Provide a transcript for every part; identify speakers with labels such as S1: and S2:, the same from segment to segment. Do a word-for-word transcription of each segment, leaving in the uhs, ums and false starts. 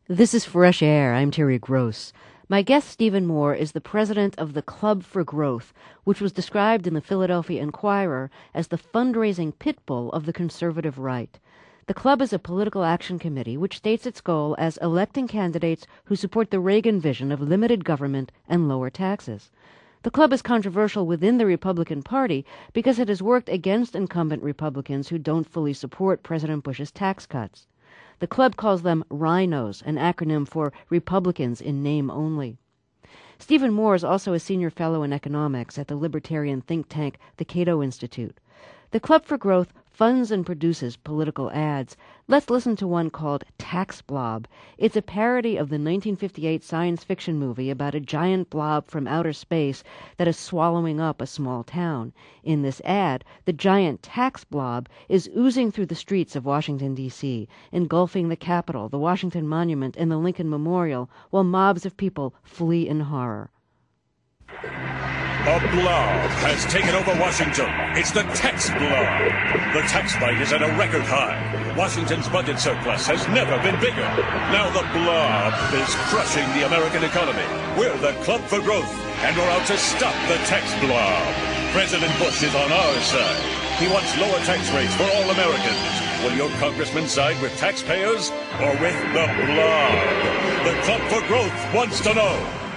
S1: This is Fresh Air. I'm Terry Gross. My guest, Stephen Moore, is the president of the Club for Growth, which was described in the Philadelphia Inquirer as the fundraising pit bull of the conservative right. The club is a political action committee which states its goal as electing candidates who support the Reagan vision of limited government and lower taxes. The club is controversial within the Republican Party because it has worked against incumbent Republicans who don't fully support President Bush's tax cuts. The club calls them rhinos, an acronym for Republicans in name only. Stephen Moore is also a senior fellow in economics at the libertarian think tank, the Cato Institute. The Club for Growth funds and produces political ads. Let's listen to one called Tax Blob. It's a parody of the nineteen fifty-eight science fiction movie about a giant blob from outer space that is swallowing up a small town. In this ad, the giant tax blob is oozing through the streets of Washington, D C, engulfing the Capitol, the Washington Monument, and the Lincoln Memorial, while mobs of people flee in horror.
S2: A blob has taken over Washington. It's the tax blob. The tax bite is at a record high. Washington's budget surplus has never been bigger. Now the blob is crushing the American economy. We're the Club for Growth, and we're out to stop the tax blob. President Bush is on our side. He wants lower tax rates for all Americans. Will your congressman side with taxpayers or with the blob? The Club for Growth wants to know.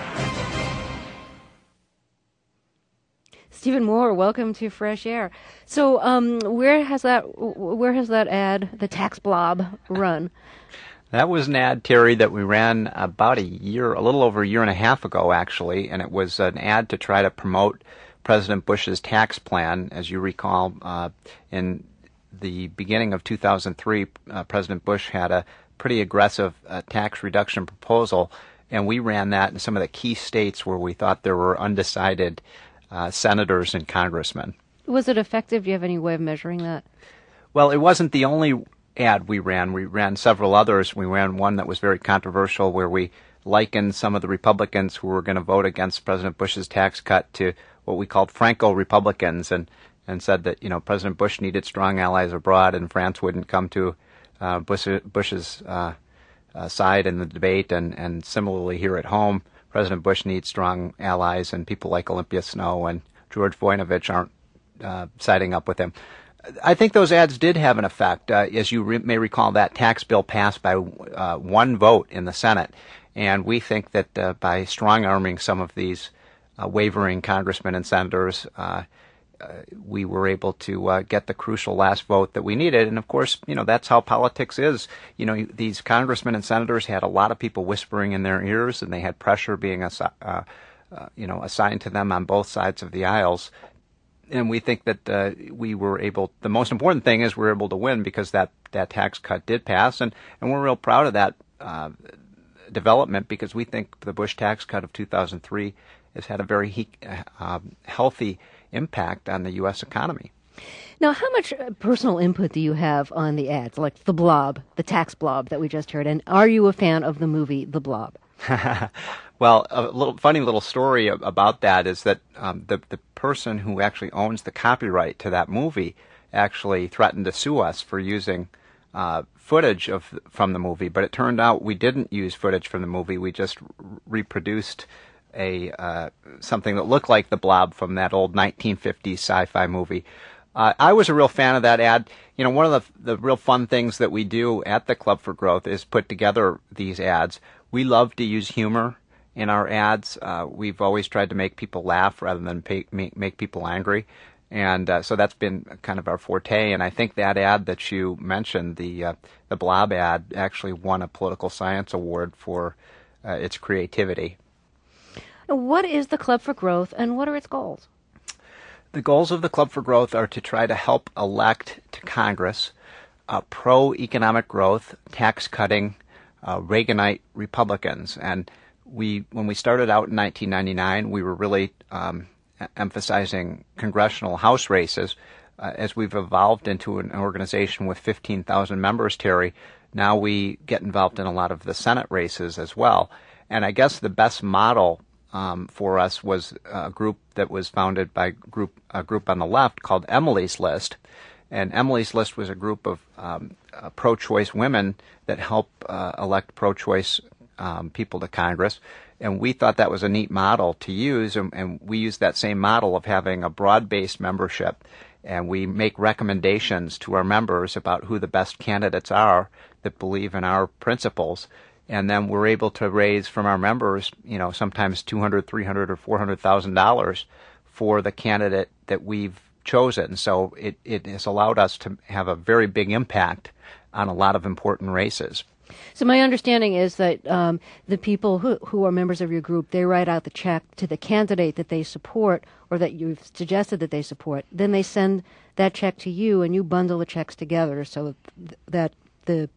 S1: Stephen Moore, welcome to Fresh Air. So, um, where has that where has that ad, the tax blob, run?
S3: That was an ad, Terry, that we ran about a year, a little over a year and a half ago, actually, and it was an ad to try to promote President Bush's tax plan. As you recall, uh, in the beginning of two thousand three, uh, President Bush had a pretty aggressive uh, tax reduction proposal, and we ran that in some of the key states where we thought there were undecided Uh, senators and congressmen.
S1: Was it effective? Do you have any way of measuring that?
S3: Well, it wasn't the only ad we ran. We ran several others. We ran one that was very controversial where we likened some of the Republicans who were going to vote against President Bush's tax cut to what we called Franco-Republicans and, and said that, you know, President Bush needed strong allies abroad and France wouldn't come to uh, Bush, Bush's uh, uh, side in the debate. And, and similarly here at home, President Bush needs strong allies, and people like Olympia Snowe and George Voinovich aren't uh, siding up with him. I think those ads did have an effect. Uh, as you re- may recall, that tax bill passed by uh, one vote in the Senate, and we think that uh, by strong-arming some of these uh, wavering congressmen and senators, uh, uh, we were able to uh, get the crucial last vote that we needed. And of course, you know, that's how politics is. You know, these congressmen and senators had a lot of people whispering in their ears, and they had pressure being assi- uh, uh, you know, assigned to them on both sides of the aisles. And we think that uh, we were able, the most important thing is we were able to win because that, that tax cut did pass. And, and we're real proud of that uh, development because we think the Bush tax cut of two thousand three has had a very he- uh, healthy impact on the U S economy.
S1: Now, how much personal input do you have on the ads, like the blob, the tax blob that we just heard? And are you a fan of the movie The Blob?
S3: Well, a little funny little story about that is that um, the the person who actually owns the copyright to that movie actually threatened to sue us for using uh, footage of from the movie. But it turned out we didn't use footage from the movie. We just r- reproduced a uh, something that looked like the blob from that old nineteen fifties sci-fi movie. Uh, I was a real fan of that ad. You know, one of the the real fun things that we do at the Club for Growth is put together these ads. We love to use humor in our ads. Uh, we've always tried to make people laugh rather than pay, make, make people angry. And uh, so that's been kind of our forte. And I think that ad that you mentioned, the uh, the blob ad, actually won a political science award for uh, its creativity.
S1: What is the Club for Growth, and what are its goals?
S3: The goals of the Club for Growth are to try to help elect to Congress uh, pro-economic growth, tax-cutting, uh, Reaganite Republicans. And we, when we started out in nineteen ninety-nine, we were really um, emphasizing congressional House races. Uh, as we've evolved into an organization with fifteen thousand members, Terry, now we get involved in a lot of the Senate races as well. And I guess the best model um, for us was a group that was founded by group, a group on the left called Emily's List. And Emily's List was a group of um, uh, pro-choice women that help uh, elect pro-choice um, people to Congress. And we thought that was a neat model to use, and, and we used that same model of having a broad-based membership. And we make recommendations to our members about who the best candidates are that believe in our principles. And then we're able to raise from our members, you know, sometimes two hundred, three hundred, or four hundred thousand dollars for the candidate that we've chosen. So it, it has allowed us to have a very big impact on a lot of important races.
S1: So my understanding is that um, the people who, who are members of your group, they write out the check to the candidate that they support or that you've suggested that they support. Then they send that check to you, and you bundle the checks together so that the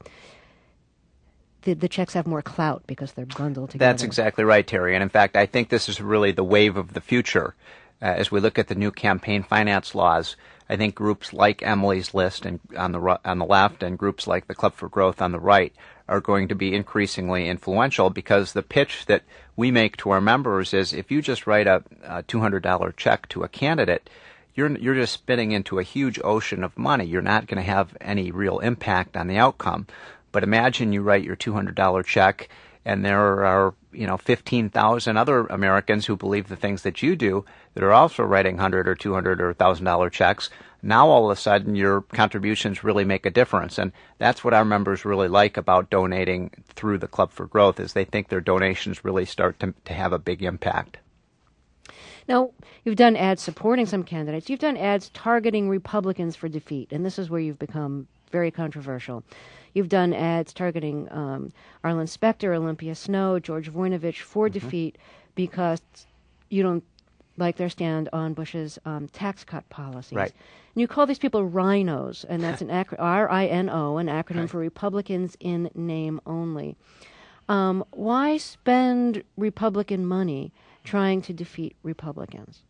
S1: The, the checks have more clout because they're bundled together.
S3: That's exactly right, Terry. And in fact, I think this is really the wave of the future. Uh, as we look at the new campaign finance laws, I think groups like Emily's List and on the on the left and groups like the Club for Growth on the right are going to be increasingly influential, because the pitch that we make to our members is, if you just write a, a two hundred dollars check to a candidate, you're you're just spitting into a huge ocean of money. You're not going to have any real impact on the outcome. But imagine you write your two hundred dollars check, and there are, you know, fifteen thousand other Americans who believe the things that you do that are also writing one hundred or two hundred or one thousand dollars checks. Now all of a sudden your contributions really make a difference. And that's what our members really like about donating through the Club for Growth, is they think their donations really start to, to have a big impact.
S1: Now, you've done ads supporting some candidates. You've done ads targeting Republicans for defeat, and this is where you've become very controversial. You've done ads targeting um, Arlen Specter, Olympia Snowe, George Voinovich for mm-hmm. defeat because you don't like their stand on Bush's um, tax cut policies.
S3: Right.
S1: And you call these people rhinos, and that's an acronym, R I N O, an acronym
S3: right.
S1: for Republicans in name only. Um, why spend Republican money trying to defeat Republicans?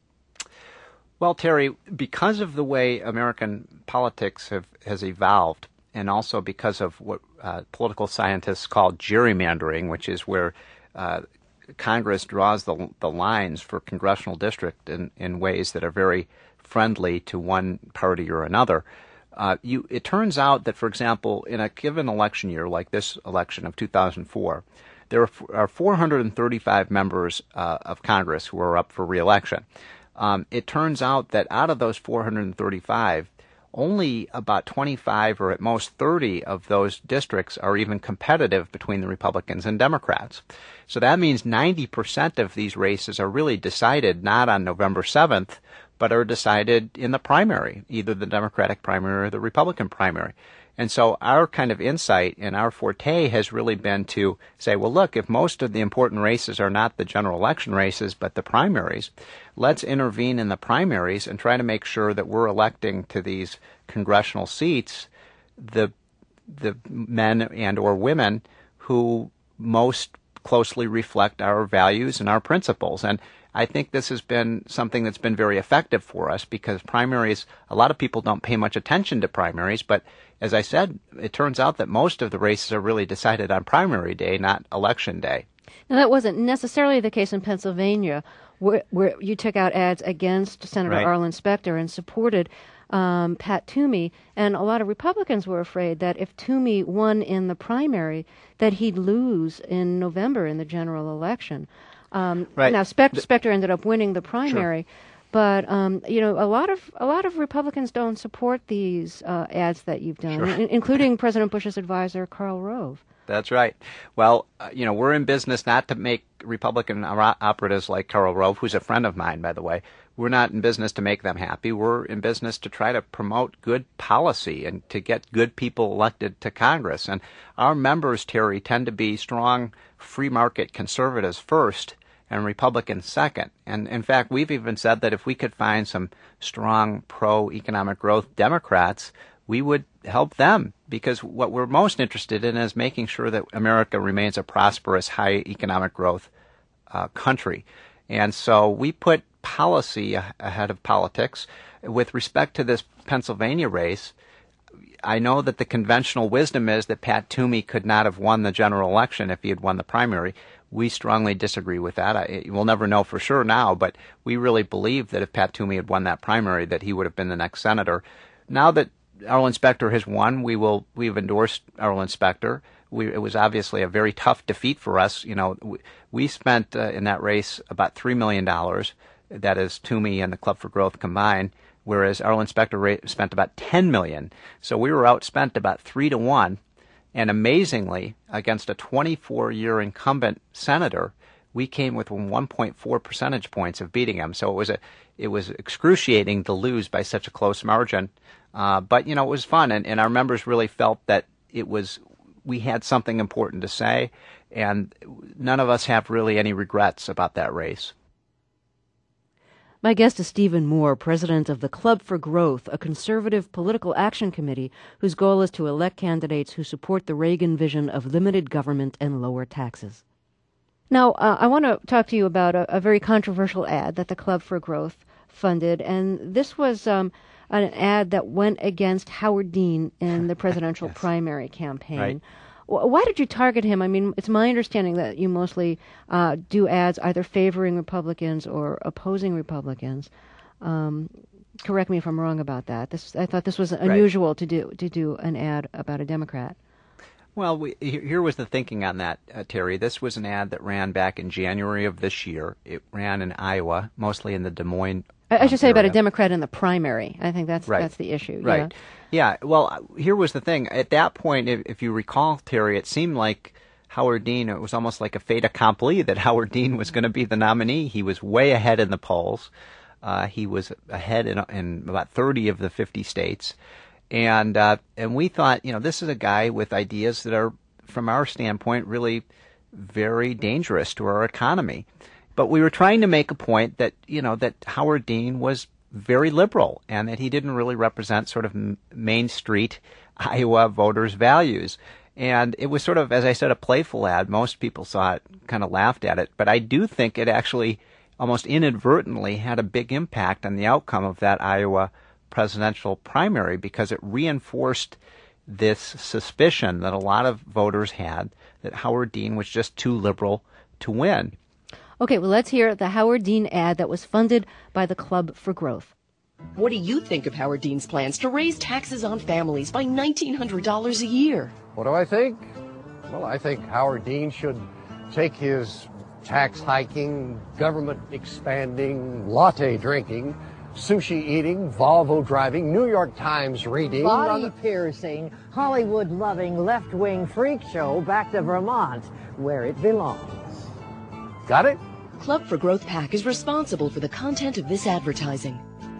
S3: Well, Terry, because of the way American politics have has evolved, and also because of what uh, political scientists call gerrymandering, which is where uh, Congress draws the the lines for congressional district in, in ways that are very friendly to one party or another. Uh, you, it turns out that, for example, in a given election year, like this election of two thousand four, there are, are four hundred thirty-five members uh, of Congress who are up for re-election. Um, it turns out that out of those four hundred thirty-five, only about twenty-five or at most thirty of those districts are even competitive between the Republicans and Democrats. So that means ninety percent of these races are really decided not on November seventh, but are decided in the primary, either the Democratic primary or the Republican primary. And so our kind of insight and our forte has really been to say, well, look, if most of the important races are not the general election races, but the primaries, let's intervene in the primaries and try to make sure that we're electing to these congressional seats the the men and or women who most closely reflect our values and our principles. And I think this has been something that's been very effective for us, because primaries, a lot of people don't pay much attention to primaries, but as I said, it turns out that most of the races are really decided on primary day, not election day.
S1: Now, that wasn't necessarily the case in Pennsylvania, where, where you took out ads against Senator
S3: right.
S1: Arlen Specter and supported um, Pat Toomey, and a lot of Republicans were afraid that if Toomey won in the primary, that he'd lose in November in the general election. Um,
S3: right.
S1: Now, Spec- Specter ended up winning the primary,
S3: sure.
S1: but um, you know, a lot of a lot of Republicans don't support these uh, ads that you've done,
S3: Sure.
S1: in- including President Bush's advisor Karl Rove.
S3: That's right. Well, uh, you know, we're in business not to make Republican operatives like Karl Rove, who's a friend of mine, by the way. We're not in business to make them happy. We're in business to try to promote good policy and to get good people elected to Congress. And our members, Terry, tend to be strong free market conservatives first and Republicans second. And in fact, we've even said that if we could find some strong pro-economic growth Democrats, we would help them, because what we're most interested in is making sure that America remains a prosperous, high economic growth uh, country. And so we put policy ahead of politics. With respect to this Pennsylvania race, I know that the conventional wisdom is that Pat Toomey could not have won the general election if he had won the primary. We strongly disagree with that. I, we'll never know for sure now, but we really believe that if Pat Toomey had won that primary, that he would have been the next senator. Now that Arlen Specter has won. We will. We've endorsed Arlen Specter. We, it was obviously a very tough defeat for us. You know, we, we spent uh, in that race about three million dollars. That is Toomey and the Club for Growth combined, whereas Arlen Specter ra- spent about ten million dollars. So we were outspent about three to one. And amazingly, against a twenty-four-year incumbent senator, we came with one point four percentage points of beating him. So it was a, it was excruciating to lose by such a close margin. Uh, but you know, it was fun, and, and our members really felt that it was. We had something important to say, and none of us have really any regrets about that race.
S1: My guest is Stephen Moore, president of the Club for Growth, a conservative political action committee whose goal is to elect candidates who support the Reagan vision of limited government and lower taxes. Now, uh, I want to talk to you about a, a very controversial ad that the Club for Growth funded, and this was um, an ad that went against Howard Dean in the presidential yes. primary campaign.
S3: Right.
S1: Why did you target him? I mean, it's my understanding that you mostly uh, do ads either favoring Republicans or opposing Republicans. Um, correct me if I'm wrong about that. This, I thought this was unusual right. to do to do an ad about a Democrat.
S3: Well, we, here was the thinking on that, uh, Terry. This was an ad that ran back in January of this year. It ran in Iowa, mostly in the Des Moines
S1: I, I should
S3: um,
S1: say
S3: area.
S1: About a Democrat in the primary. I think that's
S3: right.
S1: that's the issue.
S3: Right.
S1: Yeah.
S3: Yeah, well, here was the thing. At that point, if, if you recall, Terry, it seemed like Howard Dean, it was almost like a fait accompli that Howard Dean was going to be the nominee. He was way ahead in the polls. Uh, he was ahead in, in about thirty of the fifty states. And uh, and we thought, you know, this is a guy with ideas that are, from our standpoint, really very dangerous to our economy. But we were trying to make a point that, you know, that Howard Dean was very liberal, and that he didn't really represent sort of Main Street Iowa voters' values. And it was sort of, as I said, a playful ad. Most people saw it, kind of laughed at it. But I do think it actually almost inadvertently had a big impact on the outcome of that Iowa presidential primary, because it reinforced this suspicion that a lot of voters had that Howard Dean was just too liberal to win.
S1: Okay, well, let's hear the Howard Dean ad that was funded by the Club for Growth.
S4: What do you think of Howard Dean's plans to raise taxes on families by nineteen hundred dollars a year?
S5: What do I think? Well, I think Howard Dean should take his tax hiking, government expanding, latte drinking, sushi eating, Volvo driving, New York Times reading,
S6: body piercing, Hollywood loving, left wing freak show back to Vermont, where it belongs.
S5: Got it?
S4: Club for Growth PAC is responsible for the content of this advertising.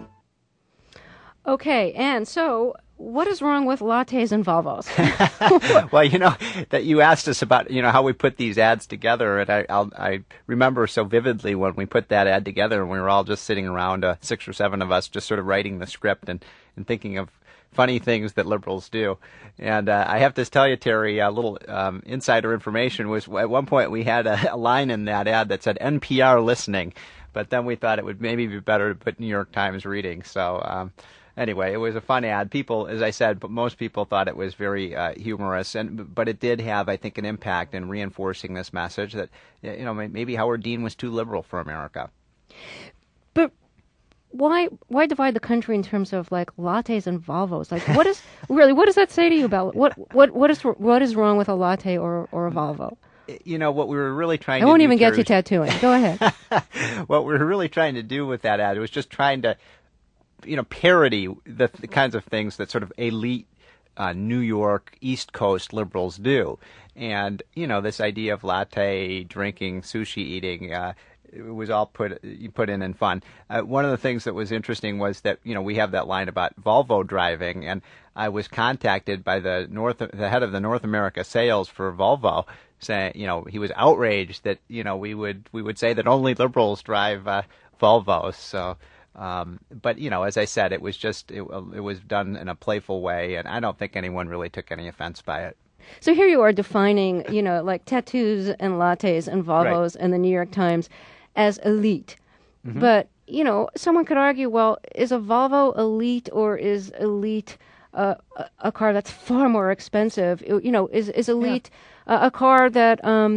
S1: Okay, and so what is wrong with lattes and Volvos?
S3: Well, you know, that you asked us about, you know, how we put these ads together, and I I'll, I remember so vividly when we put that ad together, and we were all just sitting around, uh, six or seven of us, just sort of writing the script and, and thinking of funny things that liberals do. And uh, I have to tell you, Terry, a little um, insider information was at one point we had a, a line in that ad that said N P R listening, but then we thought it would maybe be better to put New York Times reading. So um, anyway, it was a fun ad. People, as I said, but most people thought it was very uh, humorous, and but it did have, I think, an impact in reinforcing this message that, you know, maybe Howard Dean was too liberal for America.
S1: But why why divide the country in terms of like lattes and Volvos? Like, what is really what does that say to you about what what what is what is wrong with a latte or or a Volvo?
S3: You know, what we were really trying
S1: I
S3: to
S1: won't
S3: do,
S1: even get
S3: Terry,
S1: you tattooing. Go ahead.
S3: What we were really trying to do with that ad was just trying to, you know, parody the, the kinds of things that sort of elite uh, New York East Coast liberals do. And, you know, this idea of latte drinking, sushi eating, uh, it was all put you put in in fun. Uh, one of the things that was interesting was that, you know, we have that line about Volvo driving, and I was contacted by the North the head of the North America sales for Volvo, saying, you know, he was outraged that, you know, we would we would say that only liberals drive uh, Volvos. So, um, but you know, as I said, it was just it, it was done in a playful way, and I don't think anyone really took any offense by it.
S1: So here you are defining, you know, like tattoos and lattes and Volvos
S3: Right.
S1: and the New York Times as elite.
S3: Mm-hmm.
S1: But, you know, someone could argue, well, is a Volvo elite, or is elite uh, a, a car that's far more expensive? You know, is, is elite uh, a car that um,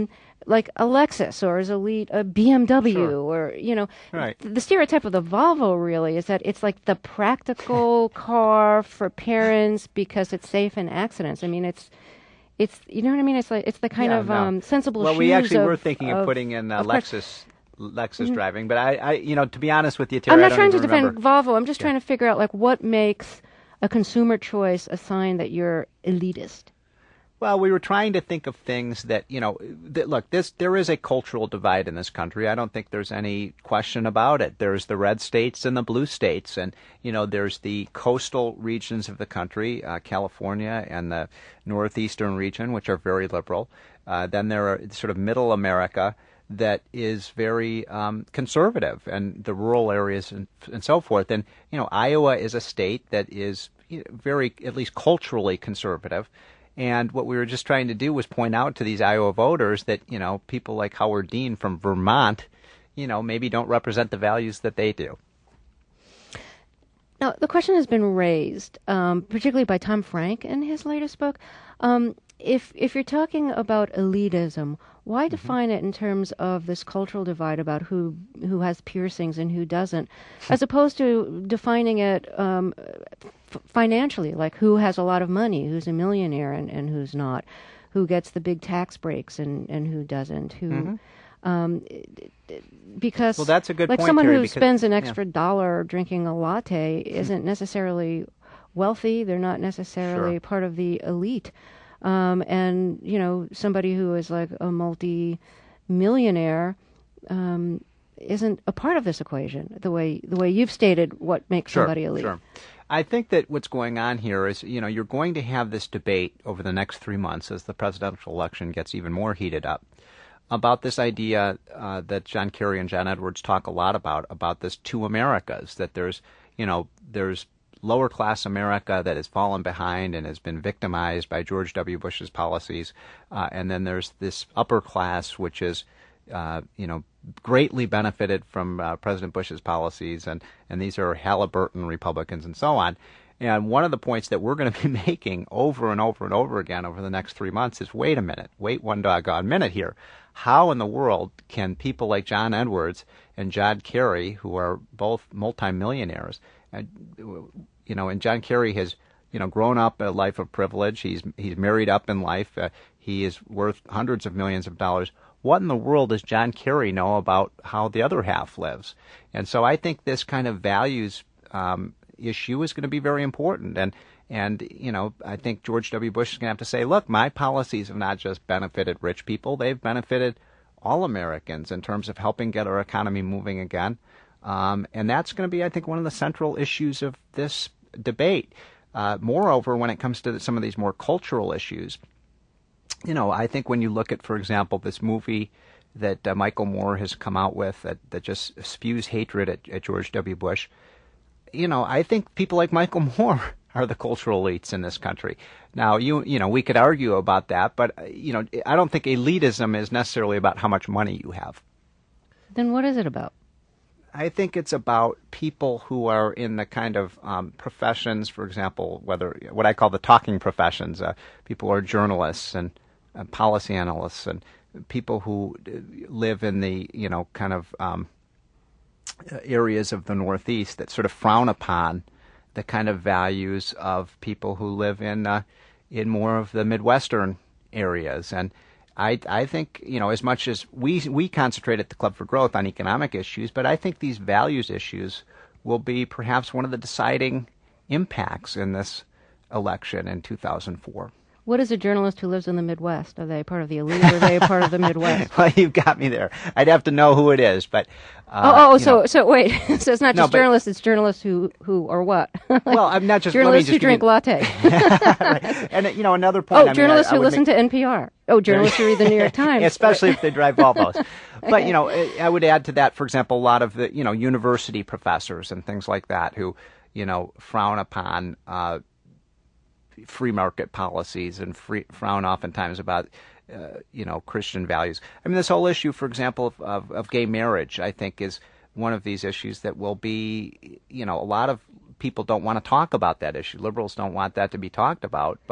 S1: like a Lexus or as elite a B M W
S3: Sure.
S1: or, you know,
S3: Right.
S1: the stereotype of the Volvo really is that it's like the practical car for parents because it's safe in accidents. I mean, it's, it's, you know what I mean? It's like, it's the kind
S3: Yeah,
S1: of
S3: no.
S1: um, sensible
S3: Well,
S1: shoes
S3: we actually
S1: of,
S3: were thinking of,
S1: of
S3: putting in uh,
S1: of course. Mm-hmm.
S3: Lexus Lexus driving, but I, I, you know, to be honest with you, Terry,
S1: I'm
S3: I
S1: not
S3: don't
S1: trying to
S3: even
S1: defend
S3: remember.
S1: Volvo. I'm just trying to figure out like what makes a consumer choice a sign that you're elitist.
S3: Well, we were trying to think of things that, you know, that, look, this there is a cultural divide in this country. I don't think there's any question about it. There's the red states and the blue states, and, you know, there's the coastal regions of the country, uh, California and the northeastern region, which are very liberal. Uh, then there are sort of middle America that is very um, conservative, and the rural areas and, and so forth. And, you know, Iowa is a state that is you know, very, at least culturally conservative. And what we were just trying to do was point out to these Iowa voters that, you know, people like Howard Dean from Vermont, you know, maybe don't represent the values that they do.
S1: Now, the question has been raised, um, particularly by Tom Frank in his latest book. Um, if if you're talking about elitism, why define it in terms of this cultural divide about who who has piercings and who doesn't, as opposed to defining it um, f- financially, like who has a lot of money, who's a millionaire and, and who's not, who gets the big tax breaks and, and who doesn't, who...
S3: Mm-hmm.
S1: Um, because
S3: Well, that's a good
S1: like
S3: point,
S1: someone
S3: Terry,
S1: who
S3: because-
S1: spends an
S3: yeah.
S1: extra dollar drinking a latte isn't necessarily wealthy. They're not necessarily
S3: Sure.
S1: part of the elite. Um, and, you know, somebody who is like a multi-millionaire um, isn't a part of this equation, the way the way you've stated what makes
S3: Sure,
S1: somebody elite.
S3: Sure. I think that what's going on here is, you know, you're going to have this debate over the next three months as the presidential election gets even more heated up about this idea uh, that John Kerry and John Edwards talk a lot about, about this two Americas, that there's, you know, there's lower class America that has fallen behind and has been victimized by George W. Bush's policies, uh, and then there's this upper class which is, uh, you know, greatly benefited from uh, President Bush's policies, and, and these are Halliburton Republicans and so on. And one of the points that we're going to be making over and over and over again over the next three months is, wait a minute, wait one doggone minute here. How in the world can people like John Edwards and John Kerry, who are both multimillionaires, and, you know, and John Kerry has, you know, grown up a life of privilege. He's he's married up in life. Uh, he is worth hundreds of millions of dollars. What in the world does John Kerry know about how the other half lives? And so I think this kind of values um, issue is going to be very important. And, and you know, I think George W. Bush is going to have to say, look, my policies have not just benefited rich people. They've benefited all Americans in terms of helping get our economy moving again. Um, and that's going to be, I think, one of the central issues of this debate. Uh, moreover, when it comes to some of these more cultural issues, you know, I think when you look at, for example, this movie that uh, Michael Moore has come out with that, that just spews hatred at, at George W. Bush, you know, I think people like Michael Moore are the cultural elites in this country. Now, you you know, we could argue about that, but, uh, you know, I don't think elitism is necessarily about how much money you have.
S1: Then what is it about?
S3: I think it's about people who are in the kind of um, professions, for example, whether what I call the talking professions, uh, people who are journalists and uh, policy analysts and people who live in the, you know, kind of um, areas of the Northeast that sort of frown upon the kind of values of people who live in uh, in more of the Midwestern areas. And I, I think, you know, as much as we we concentrate at the Club for Growth on economic issues, but I think these values issues will be perhaps one of the deciding impacts in this election in two thousand four.
S1: What is a journalist who lives in the Midwest? Are they part of the elite or are they part of the Midwest?
S3: Well, you've got me there. I'd have to know who it is, but uh,
S1: oh, oh,
S3: you
S1: so
S3: know.
S1: so wait, so it's not
S3: No,
S1: just
S3: but-
S1: journalists; it's journalists who who or what?
S3: Well, I'm not just
S1: journalists
S3: let me just
S1: who drink
S3: give
S1: latte.
S3: you, and you know, another point.
S1: Oh,
S3: I mean,
S1: journalists
S3: I, I
S1: who
S3: would
S1: listen
S3: make,
S1: to N P R. Oh, journalists who read the New York Times.
S3: especially if they drive Volvos. But you know, I would add to that, for example, a lot of the you know university professors and things like that who you know frown upon uh, free market policies and free, frown oftentimes about uh, you know Christian values. I mean, this whole issue, for example, of, of, of gay marriage, I think, is one of these issues that will be you know a lot of people don't want to talk about that issue. Liberals don't want that to be talked about, but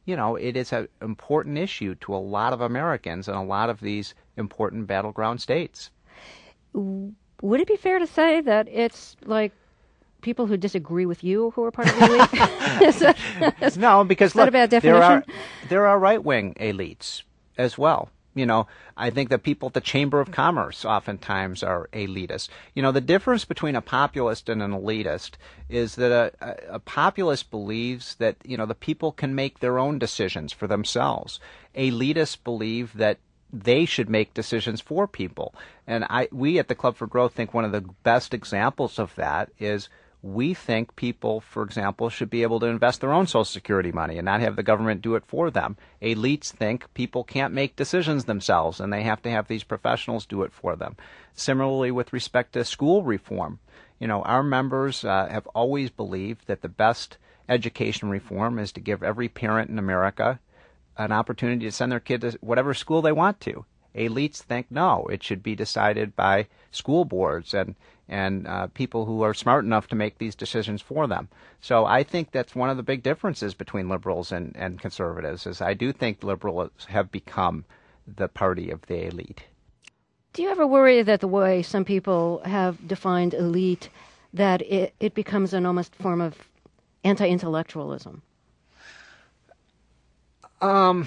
S3: you know, it is an important issue to a lot of Americans in a lot of these important battleground states.
S1: Would it be fair to say that it's like people who disagree with you who are part of the elite? is that, is,
S3: no, because
S1: is that
S3: look,
S1: a bad definition?
S3: There are, there are right-wing elites as well. You know, I think that people at the Chamber of Commerce oftentimes are elitist. You know, the difference between a populist and an elitist is that a, a, a populist believes that, you know, the people can make their own decisions for themselves. Elitists believe that they should make decisions for people. And I, we at the Club for Growth think one of the best examples of that is we think people, for example, should be able to invest their own Social Security money and not have the government do it for them. Elites think people can't make decisions themselves and they have to have these professionals do it for them. Similarly, with respect to school reform, you know, our members uh, have always believed that the best education reform is to give every parent in America an opportunity to send their kid to whatever school they want to. Elites think no, it should be decided by school boards and and uh, people who are smart enough to make these decisions for them. So I think that's one of the big differences between liberals and, and conservatives, is I do think liberals have become the party of the elite.
S1: Do you ever worry that the way some people have defined elite, that it, it becomes an almost form of anti-intellectualism?
S3: Um...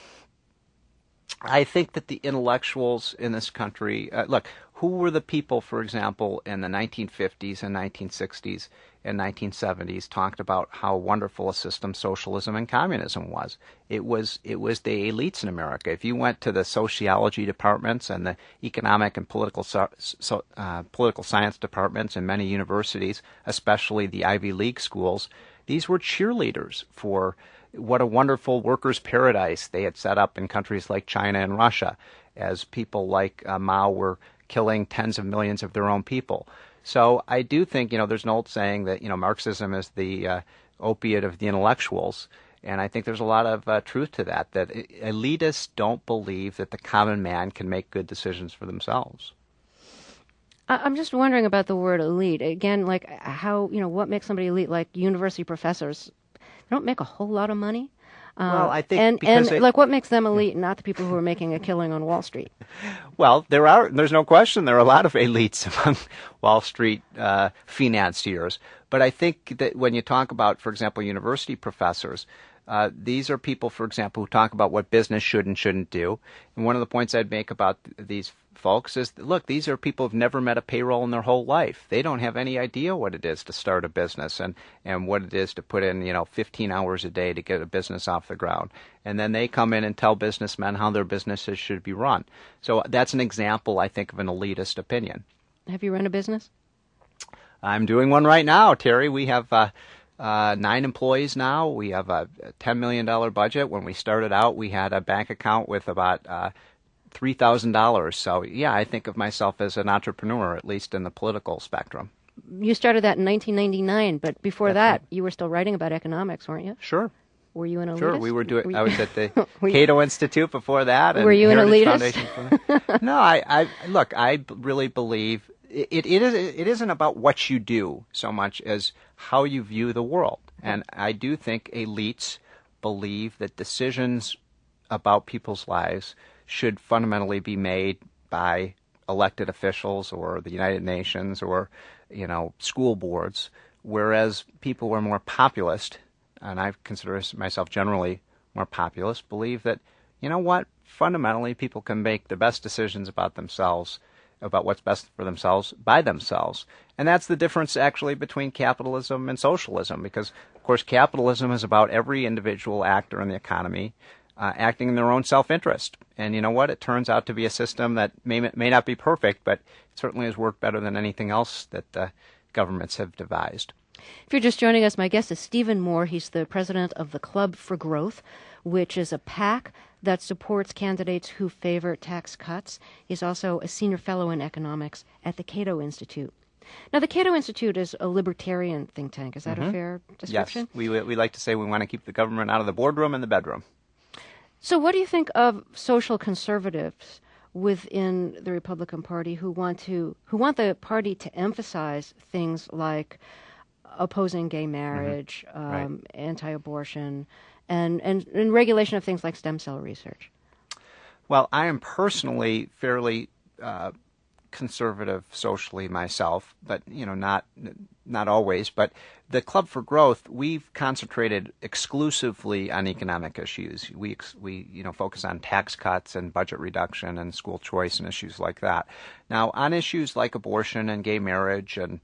S3: I think that the intellectuals in this country, uh, look, who were the people, for example, in the nineteen fifties and nineteen sixties and nineteen seventies talked about how wonderful a system socialism and communism was? It was it was the elites in America. If you went to the sociology departments and the economic and political so, so, uh, political science departments in many universities, especially the Ivy League schools, these were cheerleaders for what a wonderful workers' paradise they had set up in countries like China and Russia, as people like uh, Mao were killing tens of millions of their own people. So I do think, you know, there's an old saying that, you know, Marxism is the uh, opiate of the intellectuals, and I think there's a lot of uh, truth to that, that elitists don't believe that the common man can make good decisions for themselves.
S1: I'm just wondering about the word elite. Again, like how, you know, what makes somebody elite? Like university professors, they don't make a whole lot of money. Uh,
S3: well, I think
S1: and,
S3: because
S1: and
S3: they,
S1: like what makes them elite, not the people who are making a killing on Wall Street?
S3: Well, there are. There's no question there are a lot of elites among Wall Street uh, financiers. But I think that when you talk about, for example, university professors, uh, these are people, for example, who talk about what business should and shouldn't do. And one of the points I'd make about th- these folks is, that, look, these are people who've never met a payroll in their whole life. They don't have any idea what it is to start a business and, and what it is to put in, you know, fifteen hours a day to get a business off the ground. And then they come in and tell businessmen how their businesses should be run. So that's an example, I think, of an elitist opinion.
S1: Have you run a business?
S3: I'm doing one right now, Terry. We have uh, uh, nine employees now. We have a ten million dollars budget. When we started out, we had a bank account with about uh, three thousand dollars. So, yeah, I think of myself as an entrepreneur, at least in the political spectrum.
S1: You started that in nineteen ninety-nine, but before
S3: That's
S1: that,
S3: right.
S1: You were still writing about economics, weren't you?
S3: Sure.
S1: Were you an elitist?
S3: Sure, we were doing.
S1: Were you,
S3: I was at the
S1: you,
S3: Cato Institute before that. And
S1: were you
S3: Heritage
S1: an elitist?
S3: Foundation for that. No, I, I look. I b- really believe it, it. It is. It isn't about what you do so much as how you view the world. And I do think elites believe that decisions about people's lives should fundamentally be made by elected officials or the United Nations or, you know, school boards, whereas people who are more populist, and I consider myself generally more populist, believe that, you know what, fundamentally people can make the best decisions about themselves, about what's best for themselves, by themselves. And that's the difference actually between capitalism and socialism, because, of course, capitalism is about every individual actor in the economy uh, acting in their own self-interest. And you know what? It turns out to be a system that may may not be perfect, but it certainly has worked better than anything else that uh, governments have devised.
S1: If you're just joining us, my guest is Stephen Moore. He's the president of the Club for Growth, which is a PAC that supports candidates who favor tax cuts. He's also a senior fellow in economics at the Cato Institute. Now, the Cato Institute is a libertarian think tank. Is that
S3: Mm-hmm.
S1: a fair description?
S3: Yes. We, we like to say we want to keep the government out of the boardroom and the bedroom.
S1: So what do you think of social conservatives within the Republican Party who want to who want the party to emphasize things like opposing gay marriage,
S3: Mm-hmm. Right.
S1: um, anti-abortion, and, and, and regulation of things like stem cell research?
S3: Well, I am personally fairly uh, conservative socially myself, but you know, not not always. But the Club for Growth, we've concentrated exclusively on economic issues. We we you know focus on tax cuts and budget reduction and school choice and issues like that. Now, on issues like abortion and gay marriage and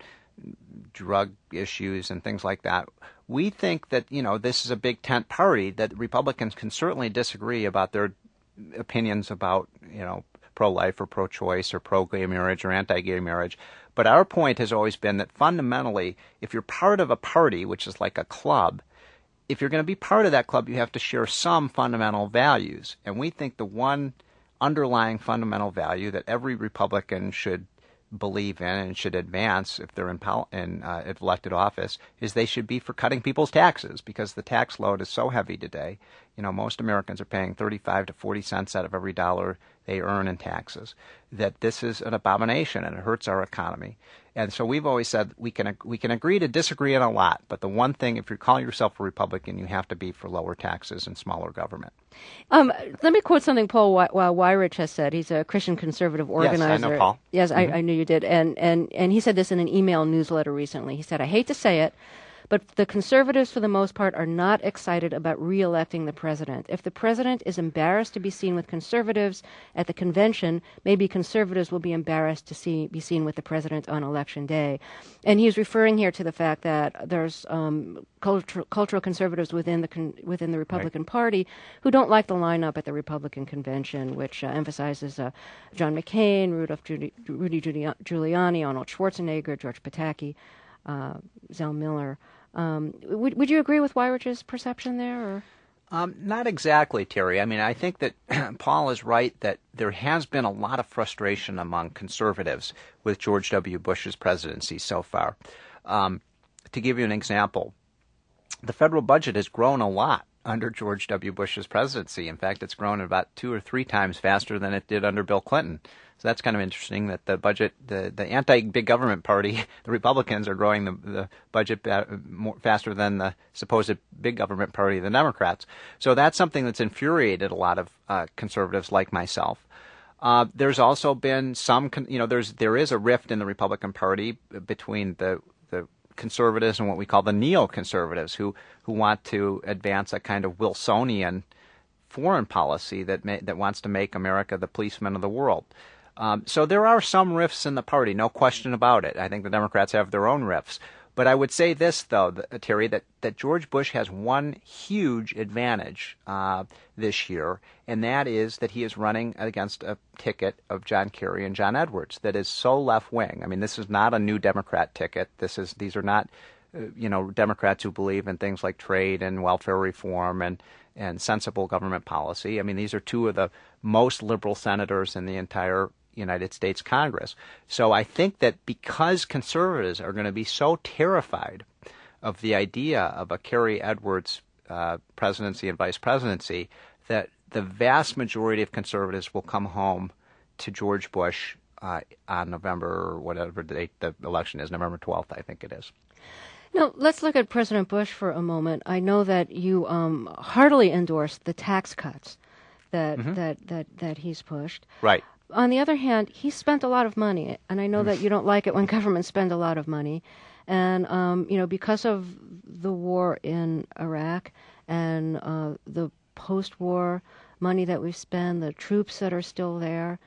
S3: drug issues and things like that, we think that you know this is a big tent party that Republicans can certainly disagree about their opinions about, you know, pro-life or pro-choice or pro-gay marriage or anti-gay marriage. But our point has always been that fundamentally, if you're part of a party, which is like a club, if you're going to be part of that club, you have to share some fundamental values. And we think the one underlying fundamental value that every Republican should believe in and should advance if they're in, pol- in uh, elected office is they should be for cutting people's taxes, because the tax load is so heavy today. You know, most Americans are paying thirty-five to forty cents out of every dollar they earn in taxes, that this is an abomination and it hurts our economy. And so we've always said we can we can agree to disagree on a lot, but the one thing, if you're calling yourself a Republican, you have to be for lower taxes and smaller government.
S1: Um, let me quote something Paul Wy- Weyrich has said. He's a Christian conservative organizer.
S3: Yes, I know Paul.
S1: Yes,
S3: mm-hmm.
S1: I, I knew you did. And, and, and he said this in an email newsletter recently. He said, I hate to say it, but the conservatives, for the most part, are not excited about re-electing the president. If the president is embarrassed to be seen with conservatives at the convention, maybe conservatives will be embarrassed to see be seen with the president on election day. And he's referring here to the fact that there's um, cultural, cultural conservatives within the con- within the Republican right. Party who don't like the lineup at the Republican convention, which uh, emphasizes uh, John McCain, Rudolph Giul- Rudy Giuliani, Arnold Schwarzenegger, George Pataki, uh, Zell Miller. Um, would would you agree with Weyrich's perception there? Or?
S3: Um, not exactly, Terry. I mean, I think that Paul is right that there has been a lot of frustration among conservatives with George W. Bush's presidency so far. Um, to give you an example, the federal budget has grown a lot under George W. Bush's presidency. In fact, it's grown about two or three times faster than it did under Bill Clinton. So that's kind of interesting that the budget, the, the anti-big government party, the Republicans, are growing the, the budget ba- more, faster than the supposed big government party, the Democrats. So that's something that's infuriated a lot of uh, conservatives like myself. Uh, there's also been some, con- you know, there's there is a rift in the Republican Party between the the conservatives and what we call the neoconservatives, who who want to advance a kind of Wilsonian foreign policy that may, that wants to make America the policeman of the world. Um, so there are some rifts in the party, no question about it. I think the Democrats have their own rifts. But I would say this, though, that, Terry, that, that George Bush has one huge advantage uh, this year, and that is that he is running against a ticket of John Kerry and John Edwards that is so left-wing. I mean, this is not a new Democrat ticket. This is These are not, uh, you know, Democrats who believe in things like trade and welfare reform and, and sensible government policy. I mean, these are two of the most liberal senators in the entire United States Congress. So I think that because conservatives are going to be so terrified of the idea of a Kerry Edwards uh, presidency and vice presidency, that the vast majority of conservatives will come home to George Bush uh, on November, or whatever date the election is, November twelfth, I think it is.
S1: Now, let's look at President Bush for a moment. I know that you um, heartily endorsed the tax cuts that, mm-hmm. that, that, that he's pushed.
S3: Right.
S1: On the other hand, he spent a lot of money, and I know that you don't like it when governments spend a lot of money. And, um, you know, because of the war in Iraq and uh, the post-war money that we've spent, the troops that are still there,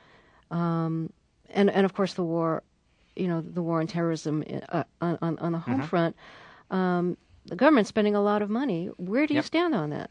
S1: um, and, and, of course, the war, you know, the war on terrorism uh, on, on the home mm-hmm. front, um, the government's spending a lot of money. Where do you
S3: yep.
S1: stand on that?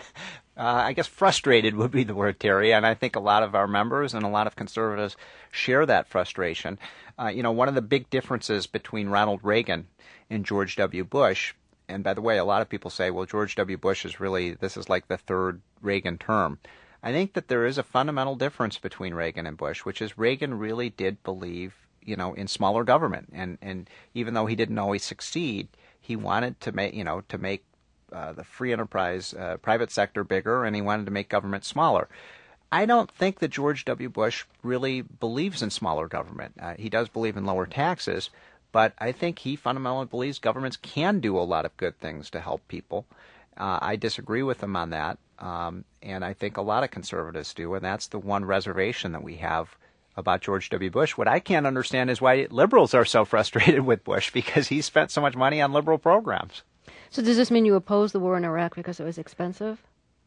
S3: Uh, I guess frustrated would be the word, Terry, and I think a lot of our members and a lot of conservatives share that frustration. Uh, you know, one of the big differences between Ronald Reagan and George W. Bush, and by the way, a lot of people say, well, George W. Bush is really, this is like the third Reagan term. I think that there is a fundamental difference between Reagan and Bush, which is Reagan really did believe, you know, in smaller government. And, and even though he didn't always succeed, he wanted to make, you know, to make Uh, the free enterprise, uh, private sector bigger, and he wanted to make government smaller. I don't think that George W. Bush really believes in smaller government. Uh, he does believe in lower taxes, but I think he fundamentally believes governments can do a lot of good things to help people. Uh, I disagree with him on that, um, and I think a lot of conservatives do, and that's the one reservation that we have about George W. Bush. What I can't understand is why liberals are so frustrated with Bush, because he spent so much money on liberal programs.
S1: So does this mean you oppose the war in Iraq because it was expensive?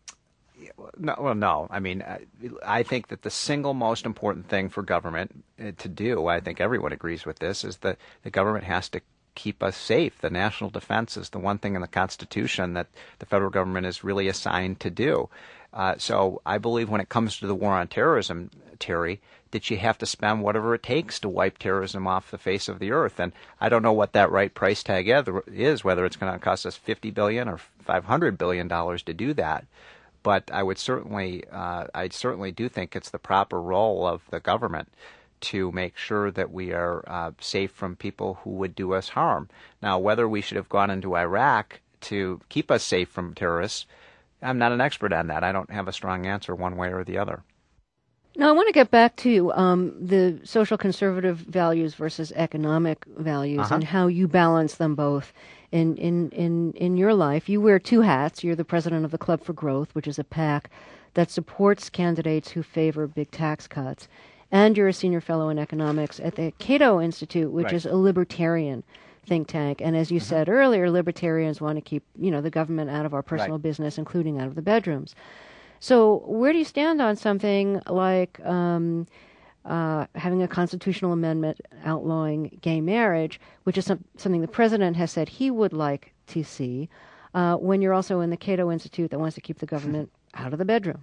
S3: No, well, no. I mean, I, I think that the single most important thing for government uh, to do, I think everyone agrees with this, is that the government has to keep us safe. The national defense is the one thing in the Constitution that the federal government is really assigned to do. Uh, so I believe when it comes to the war on terrorism, Terry, that you have to spend whatever it takes to wipe terrorism off the face of the earth. And I don't know what that right price tag is, whether it's going to cost us fifty billion dollars or five hundred billion dollars to do that. But I would certainly, uh, I certainly do think it's the proper role of the government to make sure that we are uh, safe from people who would do us harm. Now, whether we should have gone into Iraq to keep us safe from terrorists, I'm not an expert on that. I don't have a strong answer one way or the other.
S1: Now, I want to get back to um, the social conservative values versus economic values
S3: uh-huh.
S1: and how you balance them both in, in, in, in your life. You wear two hats. You're the president of the Club for Growth, which is a PAC that supports candidates who favor big tax cuts. And you're a senior fellow in economics at the Cato Institute, which
S3: right.
S1: is a libertarian think tank. And as you mm-hmm. said earlier, libertarians want to keep, you know, the government out of our personal right. business, including out of the bedrooms. So where do you stand on something like um, uh, having a constitutional amendment outlawing gay marriage, which is some, something the president has said he would like to see, uh, when you're also in the Cato Institute that wants to keep the government out of the bedroom?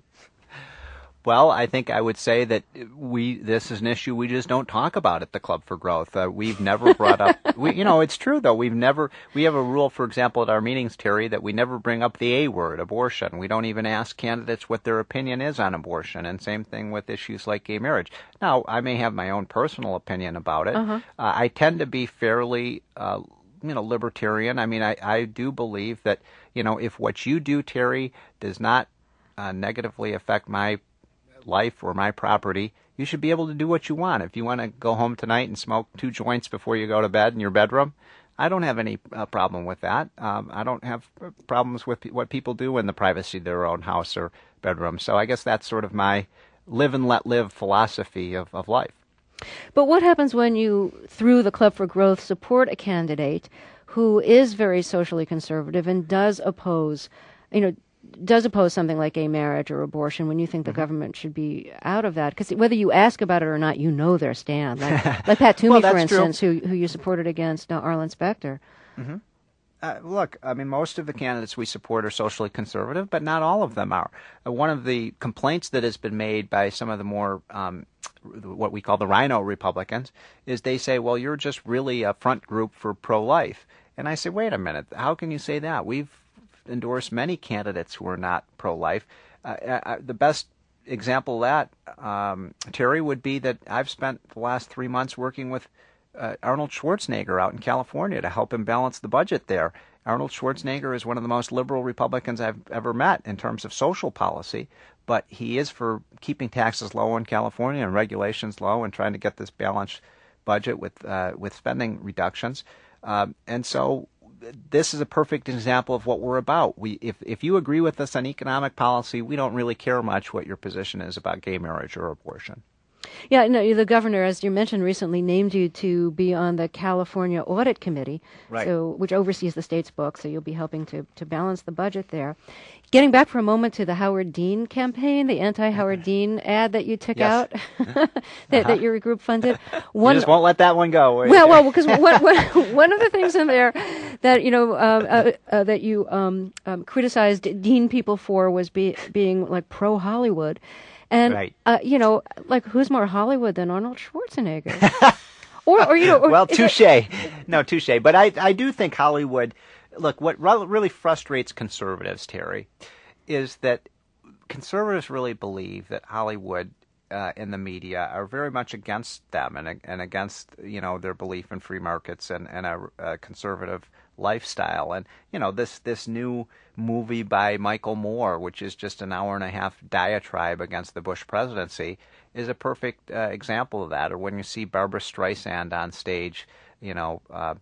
S3: Well, I think I would say that we this is an issue we just don't talk about at the Club for Growth. Uh, we've never brought up, we, you know, it's true though. We've never, we have a rule, for example, at our meetings, Terry, that we never bring up the A word, abortion. We don't even ask candidates what their opinion is on abortion, and same thing with issues like gay marriage. Now, I may have my own personal opinion about it. Uh-huh. Uh, I tend to be fairly, uh, you know, libertarian. I mean, I, I do believe that, you know, if what you do, Terry, does not uh, negatively affect my life or my property, you should be able to do what you want. If you want to go home tonight and smoke two joints before you go to bed in your bedroom, I don't have any uh, problem with that. Um, I don't have problems with p- what people do in the privacy of their own house or bedroom. So I guess that's sort of my live and let live philosophy of, of life.
S1: But what happens when you, through the Club for Growth, support a candidate who is very socially conservative and does oppose, you know, does oppose something like gay marriage or abortion, when you think the mm-hmm. government should be out of that? Because whether you ask about it or not, you know their stand. Like, like Pat Toomey,
S3: well,
S1: for instance, who who you supported against uh, Arlen Specter.
S3: Mm-hmm. Uh, look, I mean, most of the candidates we support are socially conservative, but not all of them are. Uh, one of the complaints that has been made by some of the more, um, what we call the Rhino Republicans, is they say, well, you're just really a front group for pro-life. And I say, wait a minute, how can you say that? We've endorsed many candidates who are not pro-life. Uh, uh, the best example of that, um, Terry, would be that I've spent the last three months working with uh, Arnold Schwarzenegger out in California to help him balance the budget there. Arnold Schwarzenegger is one of the most liberal Republicans I've ever met in terms of social policy, but he is for keeping taxes low in California and regulations low and trying to get this balanced budget with uh, with spending reductions. Um, and so this is a perfect example of what we're about. We, if if you agree with us on economic policy, we don't really care much what your position is about gay marriage or abortion.
S1: Yeah, no, the governor, as you mentioned, recently named you to be on the California Audit Committee,
S3: right.
S1: so which oversees the state's books, so you'll be helping to, to balance the budget there. Getting back for a moment to the Howard Dean campaign, the anti-Howard Dean ad that you took
S3: yes.
S1: out, that, uh-huh. that your group funded.
S3: One, you just won't let that one go.
S1: Well, well, because one, one, one of the things in there that you know uh, uh, uh, that you um, um, criticized Dean people for was be, being like pro-Hollywood. And,
S3: right.
S1: uh, you know, like, who's more Hollywood than Arnold Schwarzenegger? or, or, you know... Or,
S3: well, touche.
S1: It...
S3: No, touche. But I, I do think Hollywood... Look, what really frustrates conservatives, Terry, is that conservatives really believe that Hollywood uh, and the media are very much against them and and against, you know, their belief in free markets and, and a, a conservative lifestyle. And, you know, this, this new movie by Michael Moore, which is just an hour and a half diatribe against the Bush presidency, is a perfect uh, example of that. Or when you see Barbra Streisand on stage, you know, uh,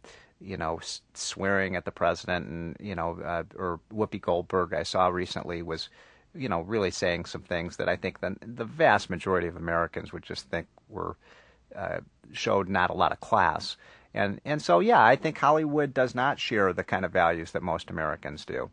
S3: you know, s- swearing at the president, and you know, uh, or Whoopi Goldberg I saw recently was, you know, really saying some things that I think the the vast majority of Americans would just think were uh, showed not a lot of class. And and so yeah, I think Hollywood does not share the kind of values that most Americans do.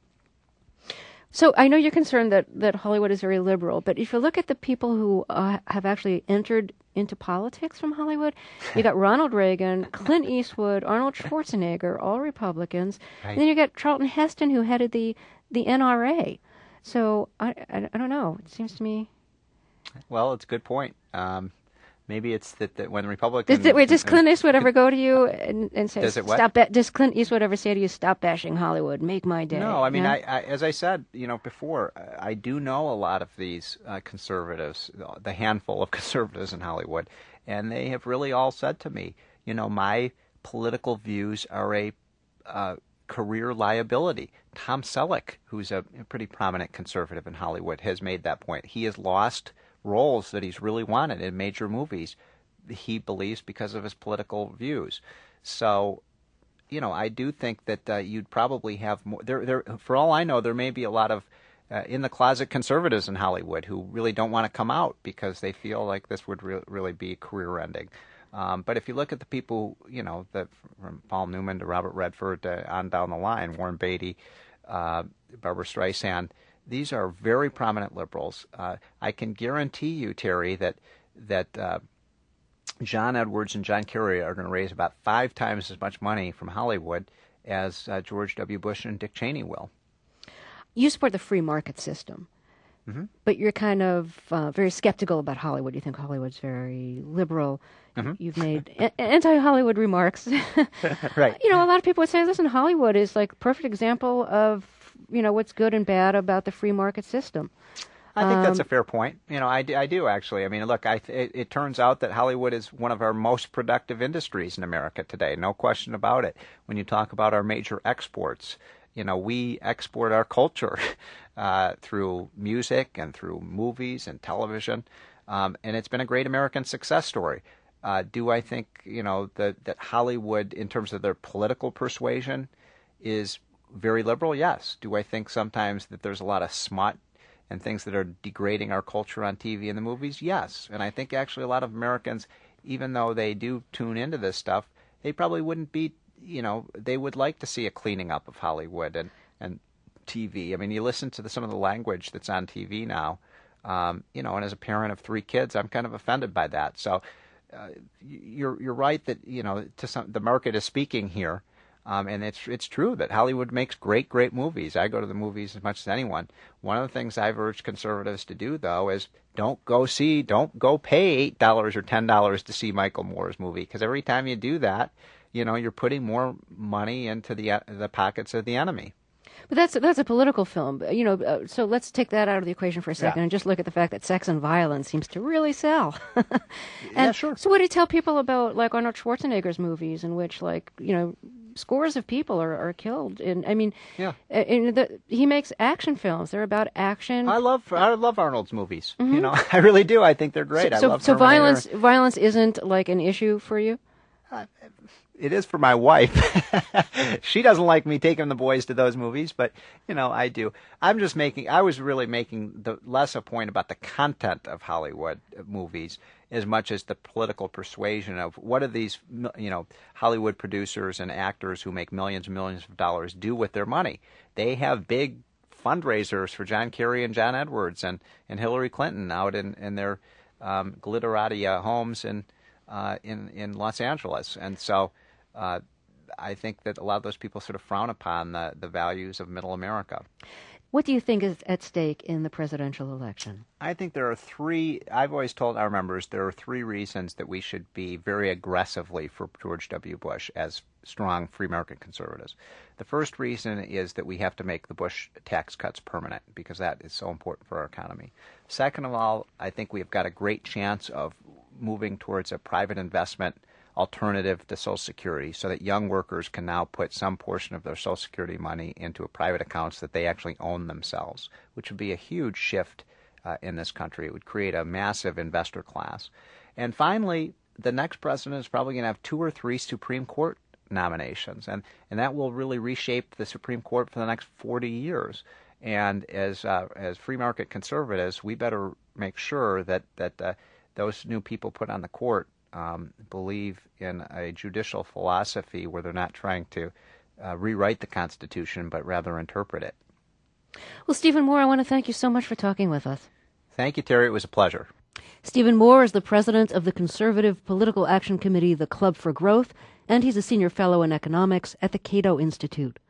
S1: So I know you're concerned that, that Hollywood is very liberal, but if you look at the people who uh, have actually entered into politics from Hollywood, you got Ronald Reagan, Clint Eastwood, Arnold Schwarzenegger, all Republicans,
S3: Right.
S1: and then you got Charlton Heston, who headed the, the N R A. So I, I, I don't know. It seems to me.
S3: Well, it's a good point. Um, maybe it's that, that when Republicans...
S1: Does, wait, does Clint Eastwood ever go to you and, and say,
S3: Does it what?
S1: stop? Ba- does Clint Eastwood ever say to you, stop bashing Hollywood, make my day?
S3: No, I mean,
S1: No?
S3: I, I, as I said, you know, before, I, I do know a lot of these uh, conservatives, the handful of conservatives in Hollywood, and they have really all said to me, you know, my political views are a uh, career liability. Tom Selleck, who's a pretty prominent conservative in Hollywood, has made that point. He has lost roles that he's really wanted in major movies, he believes, because of his political views. So, you know, I do think that uh, you'd probably have more. There, there. For all I know, there may be a lot of uh, in the closet conservatives in Hollywood who really don't want to come out because they feel like this would re- really be career ending. Um, but if you look at the people, you know, the, from Paul Newman to Robert Redford uh, on down the line, Warren Beatty, uh, Barbara Streisand, these are very prominent liberals. Uh, I can guarantee you, Terry, that that uh, John Edwards and John Kerry are going to raise about five times as much money from Hollywood as uh, George W. Bush and Dick Cheney will.
S1: You support the free market system,
S3: mm-hmm.
S1: but you're kind of uh, very skeptical about Hollywood. You think Hollywood's very liberal.
S3: Mm-hmm.
S1: You've made a- anti-Hollywood remarks.
S3: Right.
S1: You know, a lot of people would say, listen, Hollywood is like a perfect example of, you know, what's good and bad about the free market system.
S3: I think that's
S1: Um,
S3: a fair point. You know, I, do- I do actually. I mean, look, I, it, it turns out that Hollywood is one of our most productive industries in America today. No question about it. When you talk about our major exports, you know, we export our culture uh, through music and through movies and television, um, and it's been a great American success story. Uh, do I think, you know, that that Hollywood, in terms of their political persuasion, is very liberal? Yes. Do I think sometimes that there's a lot of smut and things that are degrading our culture on T V and the movies? Yes. And I think actually a lot of Americans, even though they do tune into this stuff, they probably wouldn't be, you know, they would like to see a cleaning up of Hollywood and, and T V. I mean, you listen to the, some of the language that's on T V now, um, you know, and as a parent of three kids, I'm kind of offended by that. So uh, you're you're right that, you know, to some, the market is speaking here. Um, and it's it's true that Hollywood makes great, great movies. I go to the movies as much as anyone. One of the things I've urged conservatives to do, though, is don't go see, don't go pay eight dollars or ten dollars to see Michael Moore's movie, because every time you do that, you know, you're putting more money into the the pockets of the enemy.
S1: But that's that's a political film, you know. Uh, so let's take that out of the equation for a second
S3: Yeah.
S1: and just look at the fact that sex and violence seems to really sell. and
S3: Yeah, sure.
S1: So what do you tell people about like Arnold Schwarzenegger's movies, in which like you know scores of people are, are killed? And I mean,
S3: Yeah.
S1: uh, in the, he makes action films. They're about action.
S3: I love I love Arnold's movies. You know, I really do. I think they're great.
S1: Mm-hmm. so
S3: I love
S1: so
S3: Terminator.
S1: violence violence isn't like an issue for you.
S3: It is for my wife. She doesn't like me taking the boys to those movies, but, you know, I do. I'm just making, I was really making the less a point about the content of Hollywood movies as much as the political persuasion of what do these, you know, Hollywood producers and actors who make millions and millions of dollars do with their money. They have big fundraisers for John Kerry and John Edwards and, and Hillary Clinton out in, in their um, glitterati uh, homes in, uh, in, in Los Angeles. And so, Uh, I think that a lot of those people sort of frown upon the, the values of middle America.
S1: What do you think is at stake in the presidential election?
S3: I think there are three, I've always told our members, there are three reasons that we should be very aggressively for George W. Bush as strong free market conservatives. The first reason is that we have to make the Bush tax cuts permanent, because that is so important for our economy. Second of all, I think we've got a great chance of moving towards a private investment alternative to Social Security, so that young workers can now put some portion of their Social Security money into a private accounts that they actually own themselves, which would be a huge shift uh, in this country. It would create a massive investor class. And finally, the next president is probably going to have two or three Supreme Court nominations, and and that will really reshape the Supreme Court for the next forty years. And as uh, as free market conservatives, we better make sure that that uh, those new people put on the court um, believe in a judicial philosophy where they're not trying to uh, rewrite the Constitution, but rather interpret it.
S1: Well, Stephen Moore, I want to thank you so much for talking with us.
S3: Thank you, Terry. It was a pleasure.
S1: Stephen Moore is the president of the Conservative Political Action Committee, the Club for Growth, and he's a senior fellow in economics at the Cato Institute.